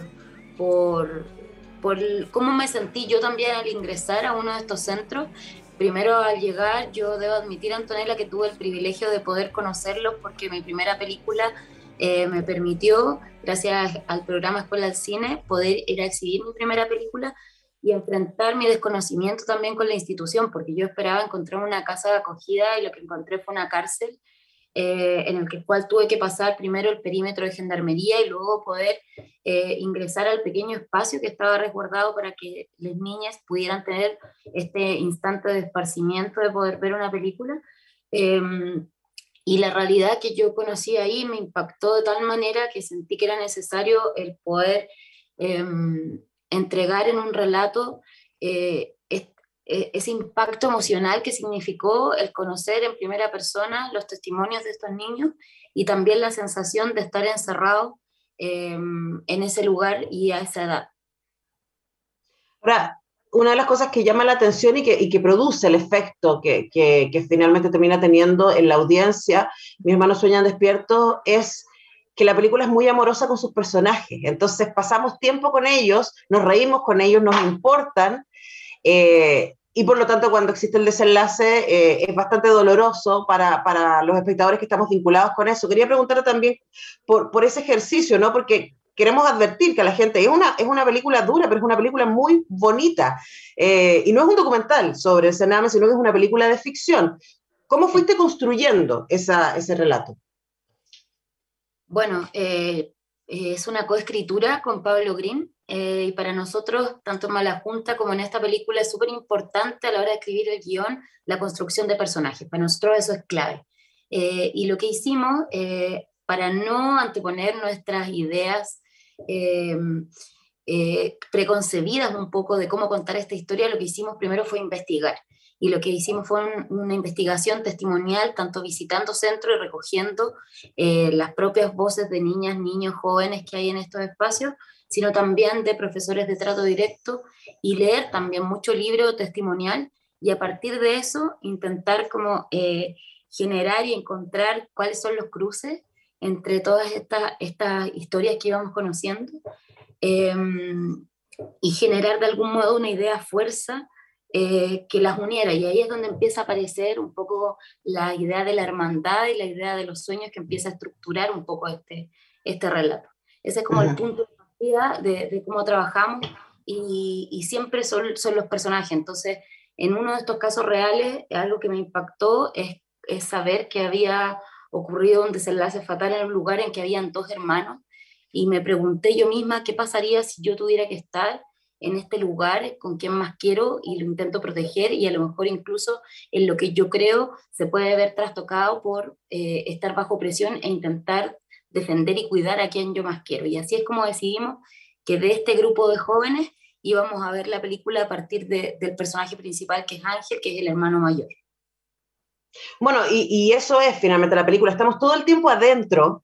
cómo me sentí yo también al ingresar a uno de estos centros. Primero, al llegar, yo debo admitir, Antonella, que tuve el privilegio de poder conocerlos porque mi primera película me permitió, gracias al programa Escuela del Cine, poder ir a exhibir mi primera película y enfrentar mi desconocimiento también con la institución, porque yo esperaba encontrar una casa de acogida y lo que encontré fue una cárcel en el cual tuve que pasar primero el perímetro de gendarmería y luego poder ingresar al pequeño espacio que estaba resguardado para que las niñas pudieran tener este instante de esparcimiento, de poder ver una película. Y la realidad que yo conocí ahí me impactó de tal manera que sentí que era necesario el poder entregar en un relato ese impacto emocional que significó el conocer en primera persona los testimonios de estos niños y también la sensación de estar encerrado en ese lugar y a esa edad. Ahora, una de las cosas que llama la atención y que produce el efecto que finalmente termina teniendo en la audiencia, Mis hermanos sueñan despiertos, es que la película es muy amorosa con sus personajes. Entonces pasamos tiempo con ellos, nos reímos con ellos, nos importan, y por lo tanto cuando existe el desenlace es bastante doloroso para los espectadores que estamos vinculados con eso. Quería preguntarle también por ese ejercicio, ¿no? Porque queremos advertir que a la gente, es una película dura, pero es una película muy bonita, y no es un documental sobre el Sename, sino que es una película de ficción. ¿Cómo fuiste construyendo ese relato? Bueno, es una coescritura con Pablo Green, y para nosotros, tanto en Malajunta como en esta película, es súper importante a la hora de escribir el guión la construcción de personajes. Para nosotros eso es clave. Y lo que hicimos, para no anteponer nuestras ideas preconcebidas un poco de cómo contar esta historia, lo que hicimos primero fue investigar. Y lo que hicimos fue una investigación testimonial, tanto visitando centros y recogiendo las propias voces de niñas, niños, jóvenes que hay en estos espacios, sino también de profesores de trato directo, y leer también mucho libro testimonial, y a partir de eso intentar como generar y encontrar cuáles son los cruces entre todas estas historias que íbamos conociendo, y generar de algún modo una idea fuerza que las uniera, y ahí es donde empieza a aparecer un poco la idea de la hermandad y la idea de los sueños, que empieza a estructurar un poco este relato. Ese es como el punto de partida de cómo trabajamos, y siempre son los personajes. Entonces, en uno de estos casos reales, algo que me impactó es saber que había ocurrido un desenlace fatal en un lugar en que habían 2 hermanos, y me pregunté yo misma qué pasaría si yo tuviera que estar en este lugar con quien más quiero y lo intento proteger, y a lo mejor incluso en lo que yo creo se puede ver trastocado por estar bajo presión e intentar defender y cuidar a quien yo más quiero. Y así es como decidimos que de este grupo de jóvenes íbamos a ver la película a partir del personaje principal, que es Ángel, que es el hermano mayor. Bueno, y eso es finalmente la película. Estamos todo el tiempo adentro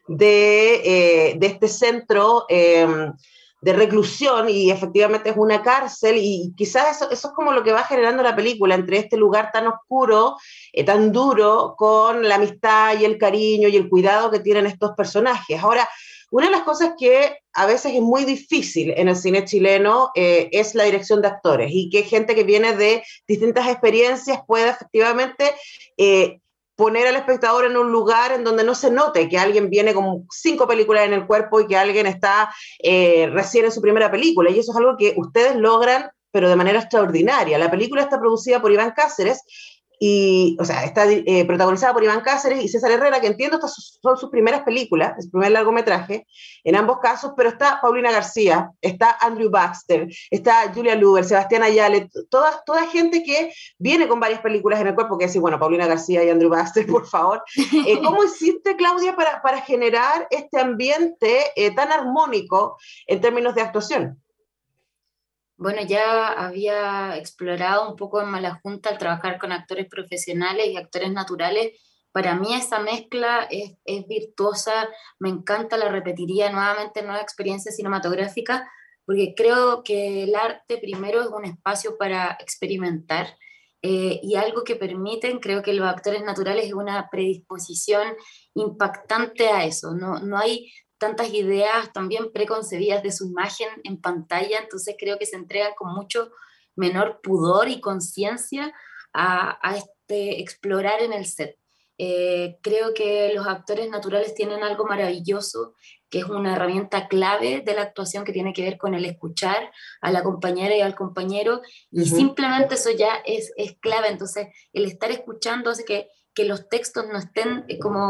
de este centro de reclusión, y efectivamente es una cárcel, y quizás eso es como lo que va generando la película, entre este lugar tan oscuro, tan duro, con la amistad y el cariño y el cuidado que tienen estos personajes. Ahora, una de las cosas que a veces es muy difícil en el cine chileno es la dirección de actores, y que gente que viene de distintas experiencias pueda efectivamente poner al espectador en un lugar en donde no se note que alguien viene con 5 películas en el cuerpo y que alguien está recién en su primera película, y eso es algo que ustedes logran, pero de manera extraordinaria. La película está producida por Iván Cáceres, está protagonizada por Iván Cáceres y César Herrera, que entiendo estas son sus primeras películas, su primer largometraje, en ambos casos, pero está Paulina García, está Andrew Baxter, está Julia Luber, Sebastián Ayala, toda gente que viene con varias películas en el cuerpo, que decir, bueno, Paulina García y Andrew Baxter, por favor. ¿Cómo hiciste, Claudia, para generar este ambiente tan armónico en términos de actuación? Bueno, ya había explorado un poco en Malajunta al trabajar con actores profesionales y actores naturales. Para mí esa mezcla es virtuosa, me encanta, la repetiría nuevamente en nuevas experiencias cinematográficas, porque creo que el arte primero es un espacio para experimentar, y algo que permiten, creo que los actores naturales, es una predisposición impactante a eso. No hay tantas ideas también preconcebidas de su imagen en pantalla, entonces creo que se entregan con mucho menor pudor y conciencia a explorar en el set. Creo que los actores naturales tienen algo maravilloso, que es una herramienta clave de la actuación, que tiene que ver con el escuchar a la compañera y al compañero, y simplemente eso ya es clave. Entonces el estar escuchando hace que los textos no estén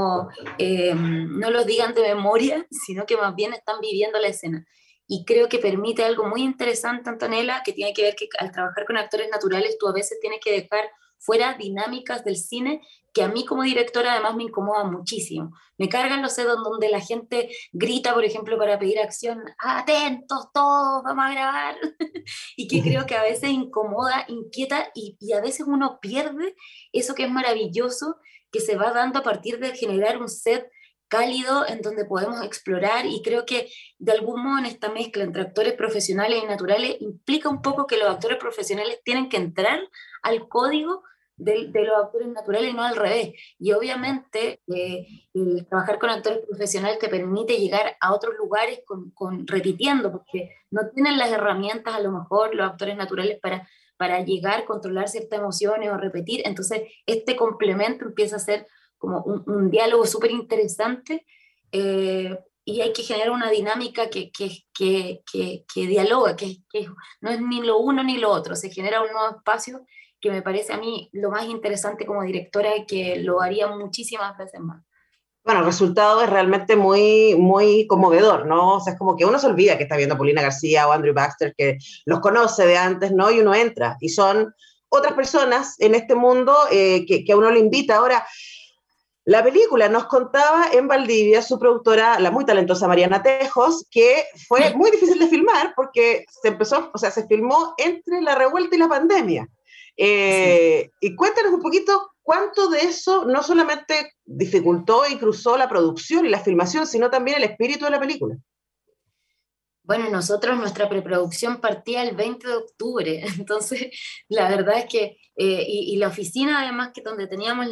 no los digan de memoria, sino que más bien están viviendo la escena. Y creo que permite algo muy interesante, Antonella, que tiene que ver que al trabajar con actores naturales tú a veces tienes que dejar fuera dinámicas del cine que a mí como directora además me incomodan muchísimo. Me cargan los sets donde la gente grita, por ejemplo, para pedir acción, atentos todos, vamos a grabar, y que creo que a veces incomoda, inquieta, y a veces uno pierde eso que es maravilloso, que se va dando a partir de generar un set cálido en donde podemos explorar, y creo que de algún modo en esta mezcla entre actores profesionales y naturales implica un poco que los actores profesionales tienen que entrar al código de los actores naturales y no al revés. Y obviamente el trabajar con actores profesionales te permite llegar a otros lugares repitiendo, porque no tienen las herramientas a lo mejor los actores naturales para llegar, controlar ciertas emociones o repetir. Entonces este complemento empieza a ser como un diálogo súper interesante, y hay que generar una dinámica que dialoga, que no es ni lo uno ni lo otro, se genera un nuevo espacio que me parece a mí lo más interesante como directora y que lo haría muchísimas veces más. Bueno, el resultado es realmente muy, muy conmovedor, ¿no? O sea, es como que uno se olvida que está viendo a Paulina García o Andrew Baxter, que los conoce de antes, ¿no? Y uno entra, y son otras personas en este mundo que a uno le invita. Ahora, la película nos contaba en Valdivia su productora, la muy talentosa Mariana Tejos, que fue muy difícil de filmar porque se filmó entre la revuelta y la pandemia. Y cuéntanos un poquito cuánto de eso no solamente dificultó y cruzó la producción y la filmación, sino también el espíritu de la película. Bueno, nuestra preproducción partía el 20 de octubre, entonces la verdad es que, y la oficina además, que donde teníamos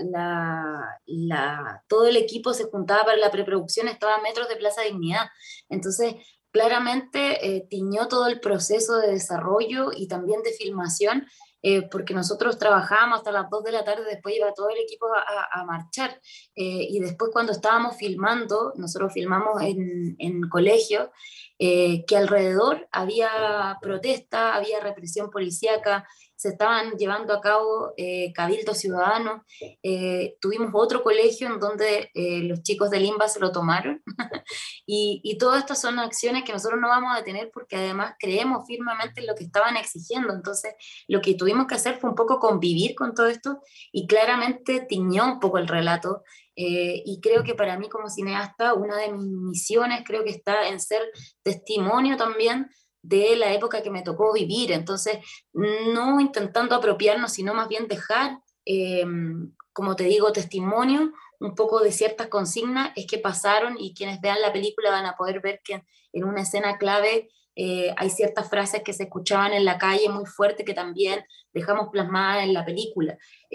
todo el equipo se juntaba para la preproducción, estaba a metros de Plaza Dignidad, entonces claramente tiñó todo el proceso de desarrollo y también de filmación, porque nosotros trabajábamos hasta las 2 de la tarde, después iba todo el equipo a marchar, y después cuando estábamos filmando, nosotros filmamos en colegio, que alrededor había protesta, había represión policíaca, se estaban llevando a cabo cabildos ciudadanos, tuvimos otro colegio en donde los chicos del INBA se lo tomaron, y todas estas son acciones que nosotros no vamos a detener porque además creemos firmemente en lo que estaban exigiendo. Entonces lo que tuvimos que hacer fue un poco convivir con todo esto, y claramente tiñó un poco el relato, y creo que para mí como cineasta una de mis misiones creo que está en ser testimonio también de la época que me tocó vivir, entonces no intentando apropiarnos, sino más bien dejar, como te digo, testimonio un poco de ciertas consignas es que pasaron, y quienes vean la película van a poder ver que en una escena clave hay ciertas frases que se escuchaban en la calle muy fuerte que también dejamos plasmadas en la película.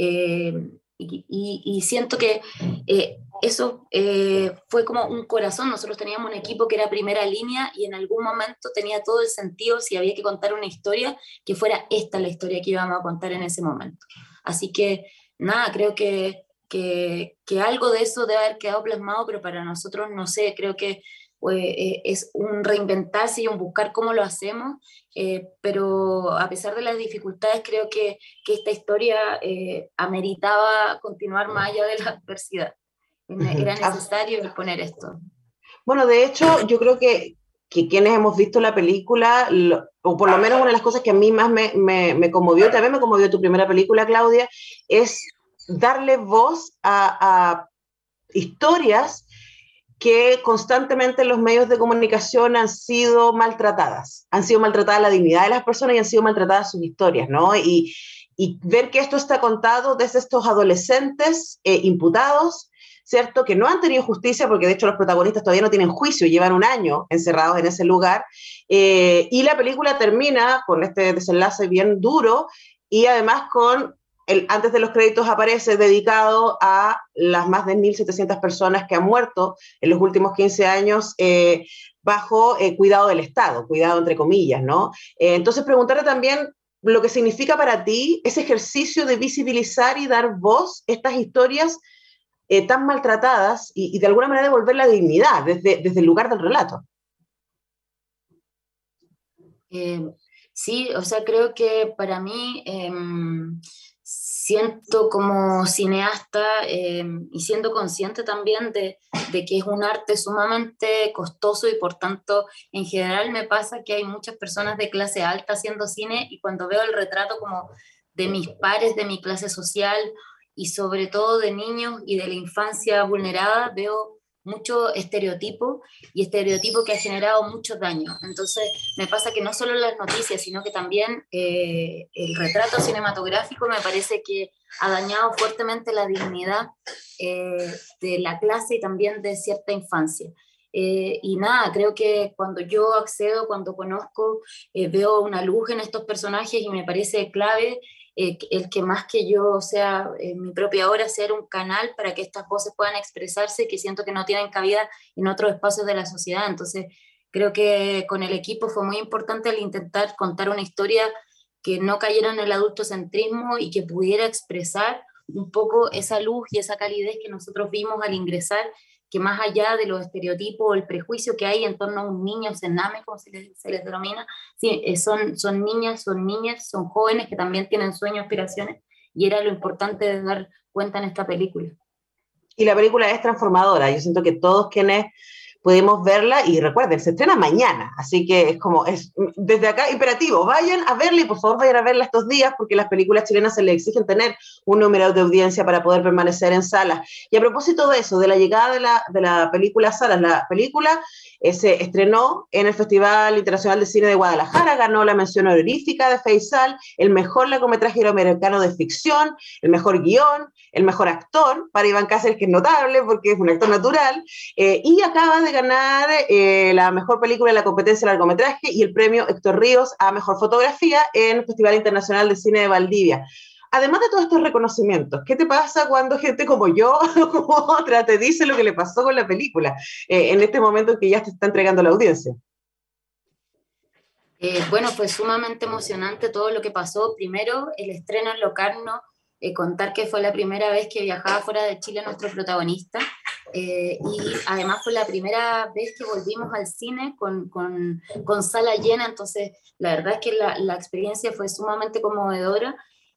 Y siento que eso fue como un corazón. Nosotros teníamos un equipo que era primera línea y en algún momento tenía todo el sentido, si había que contar una historia, que fuera esta la historia que íbamos a contar en ese momento. Así que nada, creo que algo de eso debe haber quedado plasmado, pero para nosotros, no sé, creo que es un reinventarse y un buscar cómo lo hacemos, pero a pesar de las dificultades creo que esta historia ameritaba continuar más allá de la adversidad. Era necesario exponer esto. Bueno, de hecho, yo creo que quienes hemos visto la película, o por lo menos una de las cosas que a mí más me conmovió, también me conmovió tu primera película, Claudia, es darle voz a historias que constantemente en los medios de comunicación han sido maltratadas la dignidad de las personas y han sido maltratadas sus historias, ¿no? Y ver que esto está contado desde estos adolescentes imputados, ¿cierto? Que no han tenido justicia, porque de hecho los protagonistas todavía no tienen juicio, llevan un año encerrados en ese lugar, y la película termina con este desenlace bien duro, y además con antes de los créditos aparece dedicado a las más de 1.700 personas que han muerto en los últimos 15 años bajo cuidado del Estado, cuidado entre comillas, ¿no? Entonces preguntarle también lo que significa para ti ese ejercicio de visibilizar y dar voz a estas historias tan maltratadas y de alguna manera devolver la dignidad desde el lugar del relato. Sí, o sea, creo que para mí siento como cineasta y siendo consciente también de que es un arte sumamente costoso y por tanto en general me pasa que hay muchas personas de clase alta haciendo cine y cuando veo el retrato como de mis pares, de mi clase social y sobre todo de niños y de la infancia vulnerada, veo mucho estereotipo, y estereotipo que ha generado mucho daño. Entonces me pasa que no solo las noticias, sino que también el retrato cinematográfico me parece que ha dañado fuertemente la dignidad de la clase y también de cierta infancia. Y nada, creo que cuando yo accedo, cuando conozco, veo una luz en estos personajes y me parece clave el que más que yo sea en mi propia obra, ser un canal para que estas voces puedan expresarse, que siento que no tienen cabida en otros espacios de la sociedad. Entonces creo que con el equipo fue muy importante el intentar contar una historia que no cayera en el adultocentrismo y que pudiera expresar un poco esa luz y esa calidez que nosotros vimos al ingresar, que más allá de los estereotipos o el prejuicio que hay en torno a un niño cename, como se les denomina, sí, son niñas, son jóvenes que también tienen sueños, aspiraciones, y era lo importante de dar cuenta en esta película. Y la película es transformadora, yo siento que todos quienes podemos verla, y recuerden, se estrena mañana, así que es desde acá imperativo, vayan a verla y por favor vayan a verla estos días, porque las películas chilenas se les exigen tener un número de audiencia para poder permanecer en salas. Y a propósito de eso, de la llegada de la película a salas, la película se estrenó en el Festival Internacional de Cine de Guadalajara, ganó la mención honorífica de Feisal, el mejor largometraje iberoamericano de ficción, el mejor guión, el mejor actor, para Iván Cáceres, que es notable porque es un actor natural, y acaba de ganar la mejor película en la competencia de largometraje y el premio Héctor Ríos a mejor fotografía en el Festival Internacional de Cine de Valdivia. Además de todos estos reconocimientos, ¿qué te pasa cuando gente como yo o como otra te dice lo que le pasó con la película en este momento en que ya te está entregando la audiencia? Bueno, fue sumamente emocionante todo lo que pasó. Primero, el estreno en Locarno, contar que fue la primera vez que viajaba fuera de Chile nuestro protagonista, y además fue la primera vez que volvimos al cine con sala llena, entonces la verdad es que la experiencia fue sumamente conmovedora.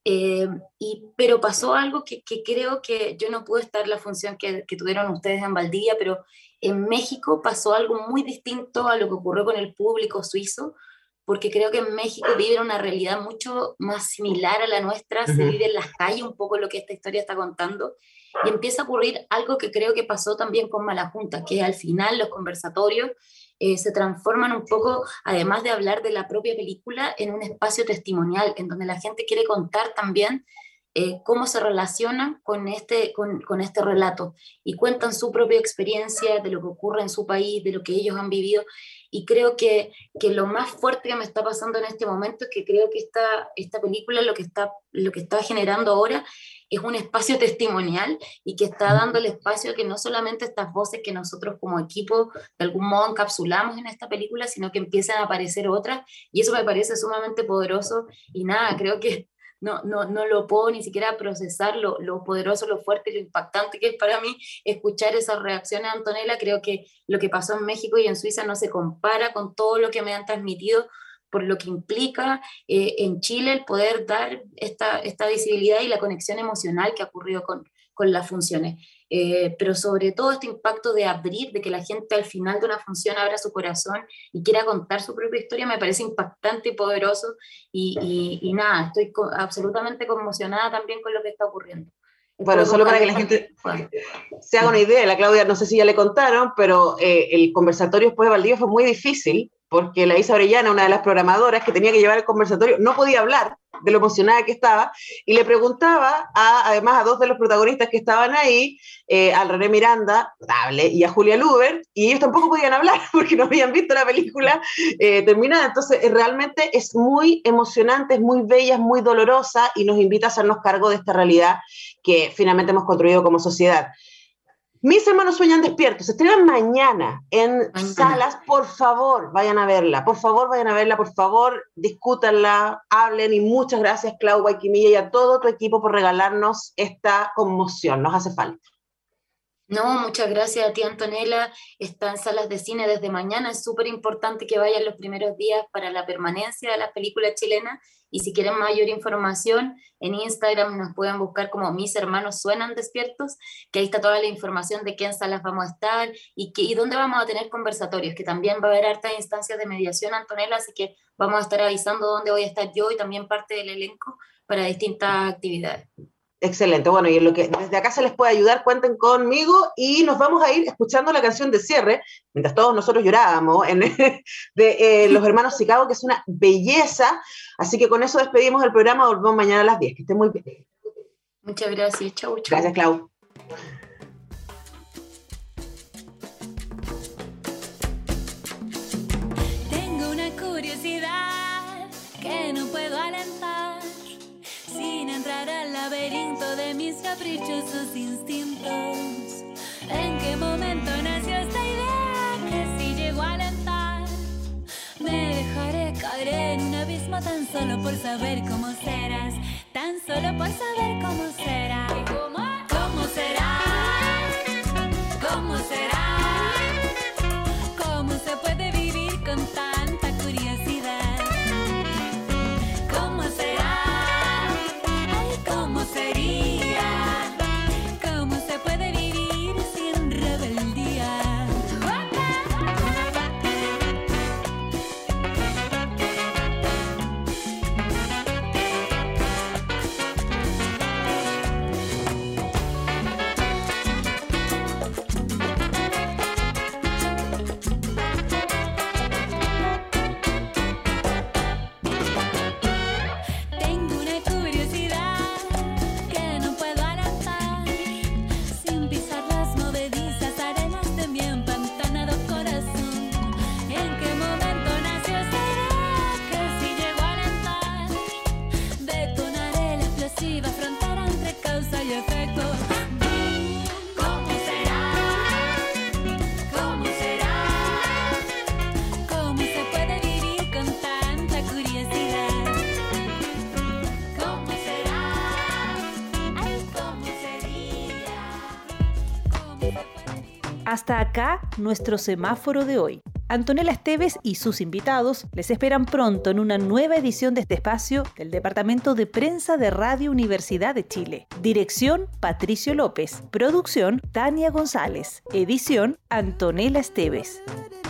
Pero pasó algo que creo que yo no pude estar en la función que tuvieron ustedes en Valdivia, pero en México pasó algo muy distinto a lo que ocurrió con el público suizo, porque creo que en México viven una realidad mucho más similar a la nuestra, se vive en las calles un poco lo que esta historia está contando, y empieza a ocurrir algo que creo que pasó también con Malajunta, que al final los conversatorios se transforman un poco, además de hablar de la propia película, en un espacio testimonial, en donde la gente quiere contar también cómo se relacionan con este relato, y cuentan su propia experiencia de lo que ocurre en su país, de lo que ellos han vivido, y creo que lo más fuerte que me está pasando en este momento es que creo que esta película lo que está generando ahora es un espacio testimonial, y que está dando el espacio a que no solamente estas voces que nosotros como equipo de algún modo encapsulamos en esta película, sino que empiezan a aparecer otras, y eso me parece sumamente poderoso. Y nada, creo que no lo puedo ni siquiera procesar lo poderoso, lo fuerte y lo impactante que es para mí escuchar esas reacciones, Antonella. Creo que lo que pasó en México y en Suiza no se compara con todo lo que me han transmitido, por lo que implica en Chile el poder dar esta visibilidad y la conexión emocional que ha ocurrido con las funciones. Pero sobre todo este impacto de abrir, de que la gente al final de una función abra su corazón y quiera contar su propia historia, me parece impactante y poderoso, y nada, estoy absolutamente conmocionada también con lo que está ocurriendo. Bueno, solo para que la gente se haga una idea, la Claudia, no sé si ya le contaron, pero el conversatorio después de Valdivia fue muy difícil, porque la Isa Orellana, una de las programadoras que tenía que llevar el conversatorio, no podía hablar de lo emocionada que estaba, y le preguntaba además a dos de los protagonistas que estaban ahí, al René Miranda, y a Julia Luber, y ellos tampoco podían hablar porque no habían visto la película terminada. Entonces realmente es muy emocionante, es muy bella, es muy dolorosa, y nos invita a hacernos cargo de esta realidad que finalmente hemos construido como sociedad. Mis hermanos sueñan despiertos, se estrenan mañana en salas. Por favor, vayan a verla, por favor, discútanla, hablen, y muchas gracias, Clau Guayquimilla, y a todo tu equipo por regalarnos esta conmoción, nos hace falta. No, muchas gracias a ti, Antonella. Está en salas de cine desde mañana. Es súper importante que vayan los primeros días para la permanencia de las películas chilenas. Y si quieren mayor información, en Instagram nos pueden buscar como Mis Hermanos Suenan Despiertos, que ahí está toda la información de qué en salas vamos a estar y dónde vamos a tener conversatorios, que también va a haber hartas instancias de mediación, Antonella, así que vamos a estar avisando dónde voy a estar yo y también parte del elenco para distintas actividades. Excelente, bueno, y en lo que desde acá se les puede ayudar, cuenten conmigo y nos vamos a ir escuchando la canción de cierre, mientras todos nosotros llorábamos, de Los Hermanos Chicago, que es una belleza, así que con eso despedimos el programa, volvemos mañana a las 10, que estén muy bien. Muchas gracias, chau, chau. Gracias, Clau. Tengo una curiosidad que no puedo alentar sin entrar al laberinto de mis caprichosos instintos. ¿En qué momento nació esta idea que si llego a alentar me dejaré caer en un abismo tan solo por saber cómo serás, tan solo por saber cómo será? ¿Cómo será? ¿Cómo será? ¿Cómo se puede vivir con tanta curiosidad? ¿Cómo será? Ay, ¿cómo sería? ¿Cómo se puede vivir sin rebeldía? Tengo una curiosidad que no puedo alentar sin pisar las movedizas arenas de mi empantanado corazón. ¿En qué momento nació esta idea que si llego a alentar detonaré la explosiva frontera entre causa y efecto? ¿Cómo será? ¿Cómo será? ¿Cómo se puede vivir con tanta curiosidad? ¿Cómo será? Ay, ¿cómo sería? ¿Cómo se puede vivir? Hasta acá nuestro semáforo de hoy. Antonella Esteves y sus invitados les esperan pronto en una nueva edición de este espacio del Departamento de Prensa de Radio Universidad de Chile. Dirección, Patricio López. Producción, Tania González. Edición, Antonella Esteves.